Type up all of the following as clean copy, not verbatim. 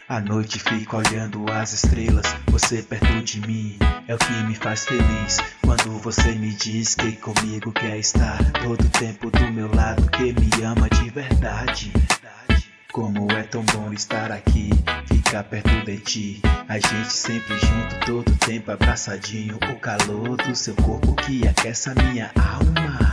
À noite fico olhando as estrelas, você perto de mim é o que me faz feliz. Quando você me diz que comigo quer estar todo tempo do meu lado, que me ama de verdade. Como é tão bom estar aqui, ficar perto de ti, a gente sempre junto, todo tempo abraçadinho. O calor do seu corpo que aquece a minha alma.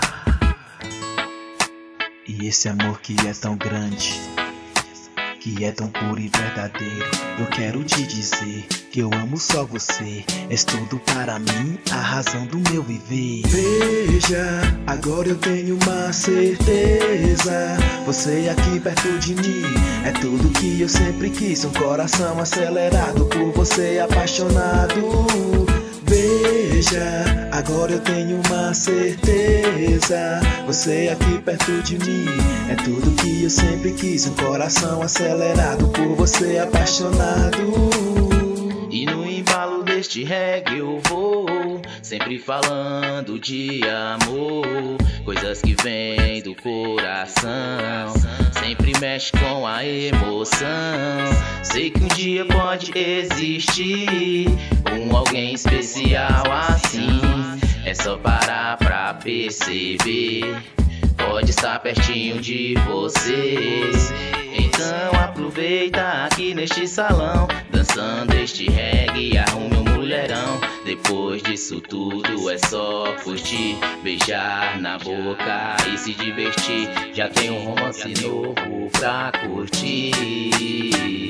E esse amor que é tão grande, que é tão puro e verdadeiro, eu quero te dizer que eu amo só você. És tudo para mim, a razão do meu viver. Veja, agora eu tenho uma certeza, você aqui perto de mim é tudo que eu sempre quis. Um coração acelerado por você, apaixonado. Veja, agora eu tenho uma certeza, você aqui perto de mim é tudo que eu sempre quis. Um coração acelerado por você, apaixonado. E no embalo deste reggae eu vou sempre falando de amor, coisas que vêm do coração, sempre mexe com a emoção. Sei que um dia pode existir alguém especial assim, é só parar pra perceber. Pode estar pertinho de você, então aproveita aqui neste salão, dançando este reggae, arrume um mulherão. Depois disso tudo é só curtir, beijar na boca e se divertir. Já tem um romance novo pra curtir.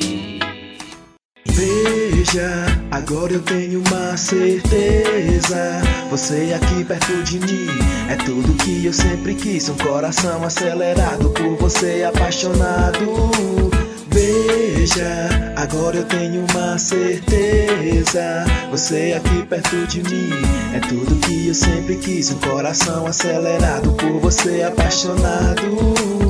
Veja, agora eu tenho uma certeza, você aqui perto de mim é tudo que eu sempre quis. Um coração acelerado por você, apaixonado. Veja, agora eu tenho uma certeza, você aqui perto de mim é tudo que eu sempre quis. Um coração acelerado por você, apaixonado.